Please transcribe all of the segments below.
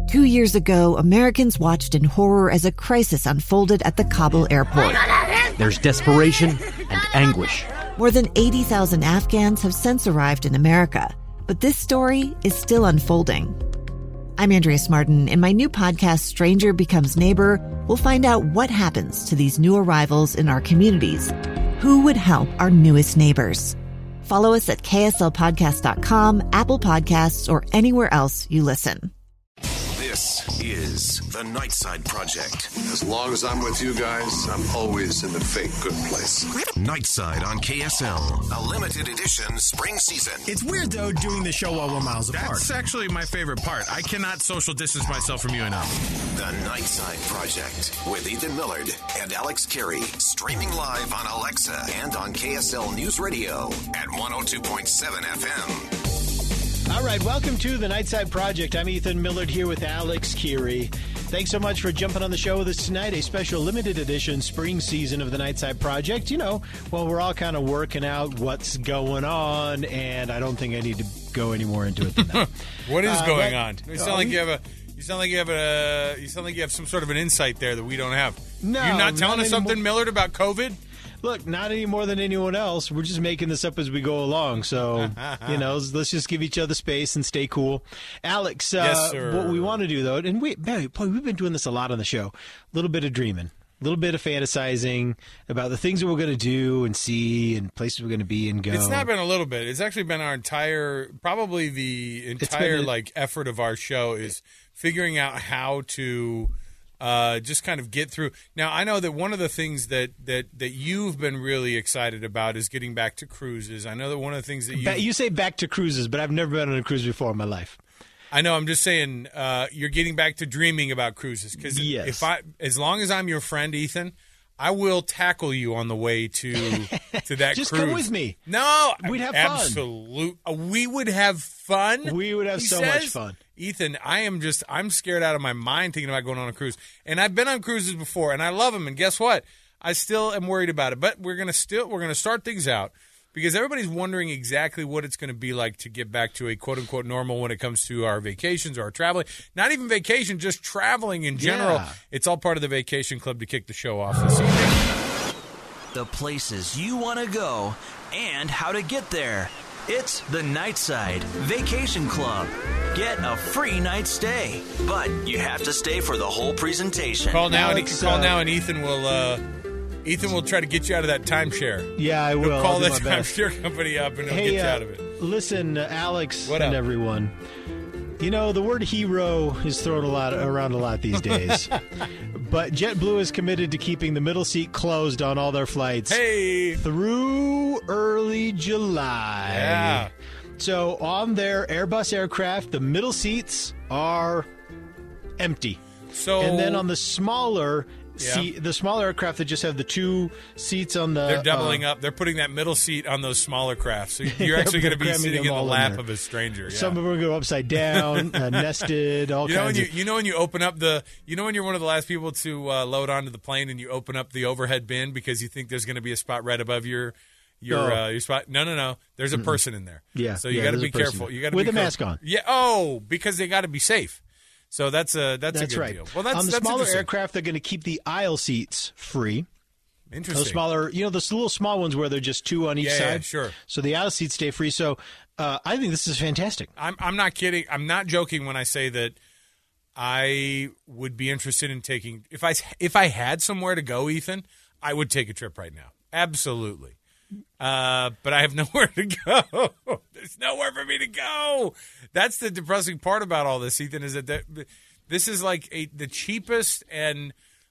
2 years ago, Americans watched in horror as a crisis unfolded at the Kabul airport. There's desperation and anguish. More than 80,000 Afghans have since arrived in America, but this story is still unfolding. I'm Andrea Smartin. In my new podcast, Stranger Becomes Neighbor, we'll find out what happens to these new arrivals in our communities. Who would help our newest neighbors? Follow us at kslpodcast.com, Apple Podcasts, or anywhere else you listen. This is The Nightside Project. As long as I'm with you guys, I'm always in the fake good place. Nightside on KSL, a limited edition spring season. It's weird, though, doing the show while we're miles apart. That's actually my favorite part. I cannot social distance myself from you enough. The Nightside Project with Ethan Millard and Alex Carey. Streaming live on Alexa and on KSL News Radio at 102.7 FM. All right, welcome to the Nightside Project. I'm Ethan Millard here with Alex Keary. Thanks so much for jumping on the show with us tonight, a special limited edition spring season of the Nightside Project. You know, well, we're all kind of working out what's going on, and I don't think I need to go any more into it than that. What is going on? You sound like you have some sort of an insight there that we don't have. No, you're not telling us something, Millard, about COVID? Look, not any more than anyone else. We're just making this up as we go along. So, you know, let's just give each other space and stay cool. Alex, yes, sir. What we want to do, though, and we've been doing this a lot on the show, a little bit of dreaming, a little bit of fantasizing about the things that we're going to do and see and places we're going to be and go. It's not been a little bit. It's actually been our entire, probably the entire effort of our show is figuring out how to just kind of get through. Now, I know that one of the things that you've been really excited about is getting back to cruises. I know that one of the things that you say back to cruises, but I've never been on a cruise before in my life. I know. I'm just saying you're getting back to dreaming about cruises because as long as I'm your friend, Ethan, I will tackle you on the way to that just cruise. Come with me. No, we'd have fun. Absolutely, we would have fun. We would have much fun. Ethan, I'm scared out of my mind thinking about going on a cruise. And I've been on cruises before, and I love them. And guess what? I still am worried about it. But we're gonna start things out because everybody's wondering exactly what it's going to be like to get back to a quote unquote normal when it comes to our vacations or our traveling. Not even vacation, just traveling in general. Yeah. It's all part of the Vacation Club to kick the show off this evening. The places you want to go and how to get there. It's the Nightside Vacation Club. Get a free night stay, but you have to stay for the whole presentation. Call now, and Ethan will try to get you out of that timeshare. Yeah, I will. He'll call that timeshare company up and he'll get you out of it. Listen, Alex and everyone. You know, the word hero is thrown around a lot these days. But JetBlue is committed to keeping the middle seat closed on all their flights through early July. Yeah. So on their Airbus aircraft, the middle seats are empty. And then on the smaller the smaller aircraft that just have the two seats on the... They're doubling up. They're putting that middle seat on those smaller craft. So you're actually going to be sitting in the lap of a stranger. Yeah. Some of them go upside down, nested, all kinds of... You know when you open up when you're one of the last people to load onto the plane and you open up the overhead bin because you think there's going to be a spot right above your spot? No. There's a person in there. Yeah. So you got to be careful. You got to with a mask on. Yeah. Oh, because they got to be safe. So that's a good deal. Well, on the smaller aircraft, they're going to keep the aisle seats free. Interesting. Those smaller, those little small ones where they're just two on each side. Yeah, sure. So the aisle seats stay free. So I think this is fantastic. I'm not kidding. I'm not joking when I say that I would be interested in taking if I had somewhere to go, Ethan, I would take a trip right now. Absolutely. But I have nowhere to go. There's nowhere for me to go. That's the depressing part about all this, Ethan, is that this is like the cheapest and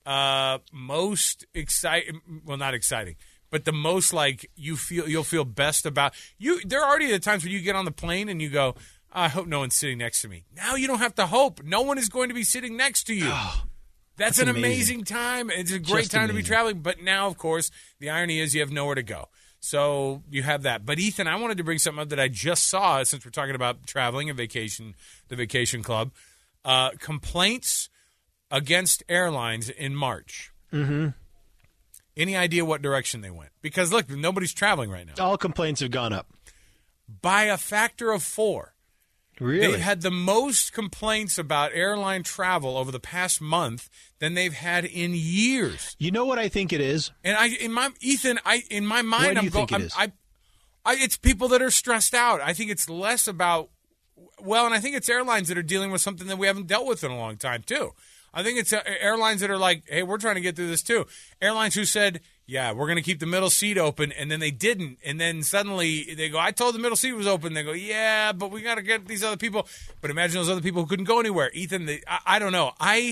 most exciting. Well, not exciting, but the most like you'll feel best about you. There are already the times when you get on the plane and you go, I hope no one's sitting next to me. Now you don't have to hope. No one is going to be sitting next to you. Oh, that's an amazing time. It's a great time to be traveling. But now, of course, the irony is you have nowhere to go. So you have that. But, Ethan, I wanted to bring something up that I just saw since we're talking about traveling and vacation, the Vacation Club. Complaints against airlines in March. Mm-hmm. Any idea what direction they went? Because, look, nobody's traveling right now. All complaints have gone up. By a factor of 4. Really? They've had the most complaints about airline travel over the past month than they've had in years. You know what I think it is? And in my mind, What do I'm you think going. it is? It's people that are stressed out. I think it's less about. Well, and I think it's airlines that are dealing with something that we haven't dealt with in a long time too. I think it's airlines that are like, hey, we're trying to get through this too. Airlines who said, yeah, we're going to keep the middle seat open, and then they didn't. And then suddenly they go, I told the middle seat was open. They go, yeah, but we got to get these other people. But imagine those other people who couldn't go anywhere. Ethan, I don't know. I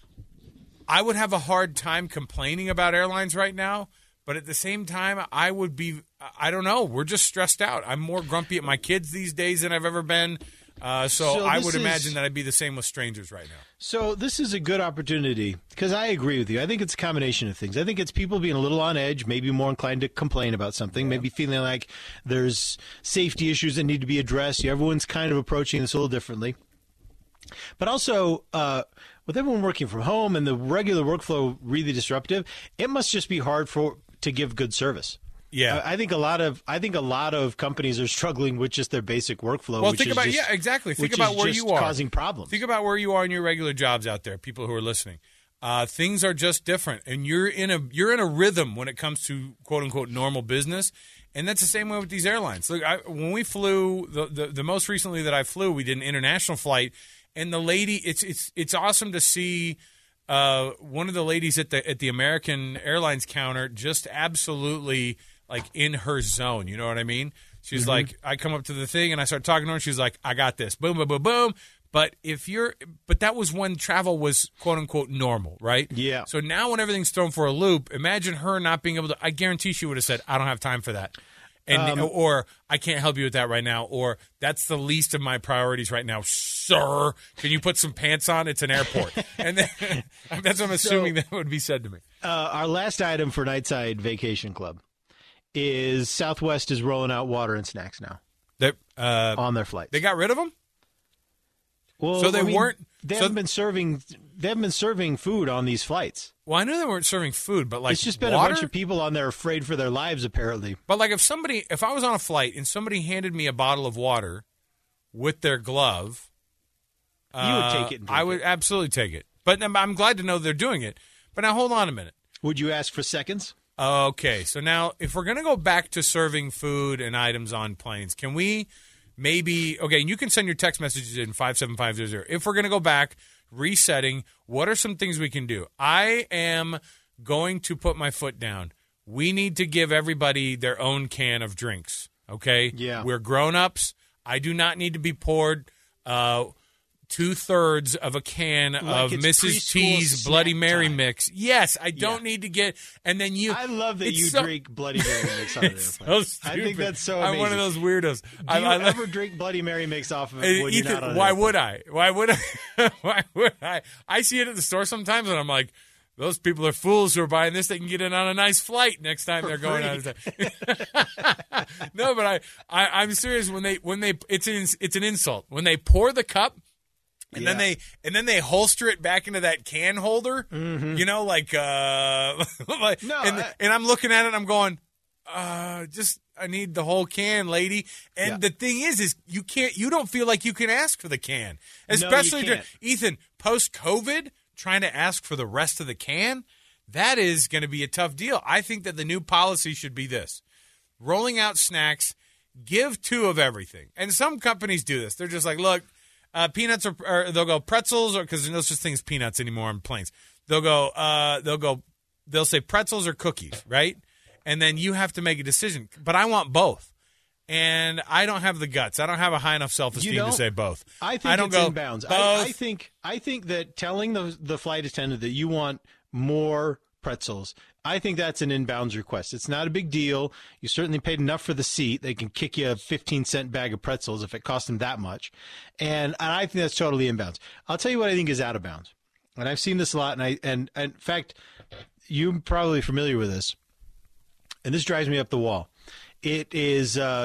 would have a hard time complaining about airlines right now. But at the same time, I would be, I don't know. We're just stressed out. I'm more grumpy at my kids these days than I've ever been. So I would imagine that I'd be the same with strangers right now. So this is a good opportunity because I agree with you. I think it's a combination of things. I think it's people being a little on edge, maybe more inclined to complain about something, maybe feeling like there's safety issues that need to be addressed. Everyone's kind of approaching this a little differently. But also, with everyone working from home and the regular workflow really disruptive, it must just be hard to give good service. Yeah, I think a lot of companies are struggling with just their basic workflow. Well, which think is about just, exactly. Think which about is where just you are, causing problems. Think about where you are in your regular jobs out there. People who are listening, things are just different, and you're in a rhythm when it comes to quote unquote normal business, and that's the same way with these airlines. Look, when we flew the most recently that I flew, we did an international flight, and the lady, it's awesome to see. One of the ladies at the American Airlines counter just absolutely like in her zone. You know what I mean? She's like, I come up to the thing and I start talking to her. And she's like, I got this. Boom, boom, boom, boom. But that was when travel was quote unquote normal, right? Yeah. So now when everything's thrown for a loop, imagine her not being able to. I guarantee she would have said, I don't have time for that. And or I can't help you with that right now, or that's the least of my priorities right now, sir. Can you put some pants on? It's an airport, and then, that's what I'm assuming that would be said to me. Our last item for Nightside Vacation Club is Southwest is rolling out water and snacks now on their flights. They got rid of them. Well, so they weren't. They haven't been serving food on these flights. Well, I knew they weren't serving food, but like it's just been water? a bunch of people on there afraid for their lives, apparently. But like if I was on a flight and somebody handed me a bottle of water with their glove, you would take it. I would absolutely take it. But I'm glad to know they're doing it. But now hold on a minute. Would you ask for seconds? Okay, so now if we're going to go back to serving food and items on planes, can we maybe – okay, you can send your text messages in 57500. If we're going to go back, resetting, what are some things we can do? I am going to put my foot down. We need to give everybody their own can of drinks, okay? Yeah. We're grown-ups. I do not need to be poured 2/3 of a can of Mrs. T's Bloody Mary mix. Yes, I don't need to get. And then you. I love that you drink Bloody Mary mix on the airplane. I think that's so amazing. I'm one of those weirdos. Do you ever drink Bloody Mary mix off of it when Ethan, you're not on why would I? Why would I? Why would I? I see it at the store sometimes, and I'm like, those people are fools who are buying this. They can get it on a nice flight next time they're going out of town. No, but I'm serious. When they, it's an insult when they pour the cup. And then they holster it back into that can holder, you know, like and I'm looking at it and I'm going, I need the whole can, lady. And the thing is you don't feel like you can ask for the can, especially Ethan, post-COVID, trying to ask for the rest of the can. That is going to be a tough deal. I think that the new policy should be this: rolling out snacks, give 2 of everything. And some companies do this. They're just like, look. Peanuts or they'll go pretzels, or because there's no such thing as peanuts anymore on planes. They'll say pretzels or cookies, right? And then you have to make a decision. But I want both, and I don't have the guts. I don't have a high enough self-esteem to say both. I think it's inbounds. I think that telling the flight attendant that you want more pretzels, I think that's an inbounds request. It's not a big deal. You certainly paid enough for the seat. They can kick you a 15-cent bag of pretzels if it costs them that much. And I think that's totally inbounds. I'll tell you what I think is out of bounds. And I've seen this a lot. And in fact, you're probably familiar with this. And this drives me up the wall. It is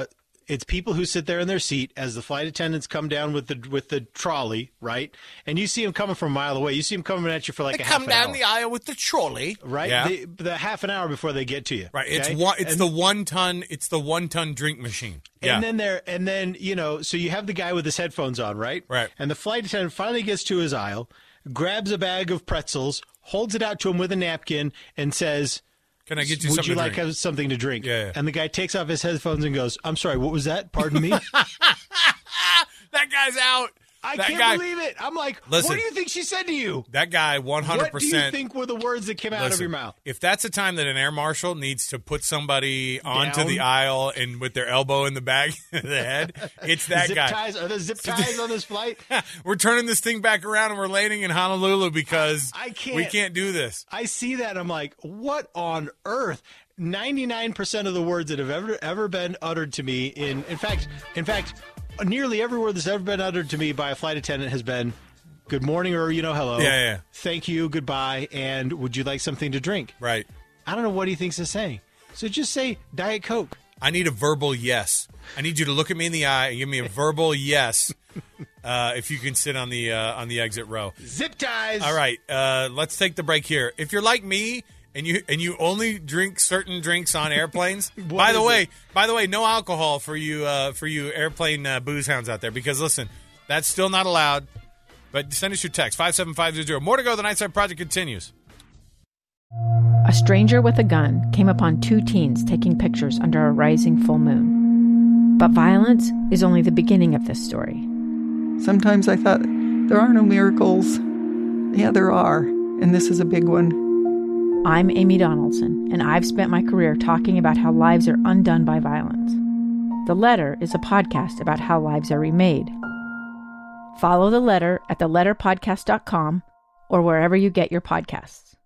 It's people who sit there in their seat as the flight attendants come down with the trolley, right? And you see them coming from a mile away. You see them coming at you for like a half an hour. They come down the aisle with the trolley, right? Yeah. The half an hour before they get to you, right? Okay? It's the 1 ton. It's the 1 ton drink machine. Yeah. And then so you have the guy with his headphones on, right? Right. And the flight attendant finally gets to his aisle, grabs a bag of pretzels, holds it out to him with a napkin, and says, "Can I get you would something you to like drink?" something to drink? Yeah. And the guy takes off his headphones and goes, "I'm sorry, what was that? Pardon me." That guy's out. I can't believe it. I'm like, listen, what do you think she said to you? That guy, 100%. What do you think were the words that came out of your mouth? If that's a time that an air marshal needs to put somebody onto the aisle and with their elbow in the back of the head, it's that guy. Ties? Are there zip ties on this flight? We're turning this thing back around and we're landing in Honolulu because we can't do this. I see that and I'm like, what on earth? 99% of the words that have ever been uttered to me in fact, nearly every word that's ever been uttered to me by a flight attendant has been good morning or, hello. Yeah. Thank you, goodbye, and would you like something to drink? Right. I don't know what he thinks is saying. So just say Diet Coke. I need a verbal yes. I need you to look at me in the eye and give me a verbal yes if you can sit on the exit row. Zip ties. All right. Let's take the break here. If you're like me, and you only drink certain drinks on airplanes. By the way, no alcohol for you airplane booze hounds out there. Because listen, that's still not allowed. But send us your text 57500. More to go. The Nightside Project continues. A stranger with a gun came upon 2 teens taking pictures under a rising full moon. But violence is only the beginning of this story. Sometimes I thought there are no miracles. Yeah, there are, and this is a big one. I'm Amy Donaldson, and I've spent my career talking about how lives are undone by violence. The Letter is a podcast about how lives are remade. Follow The Letter at theletterpodcast.com or wherever you get your podcasts.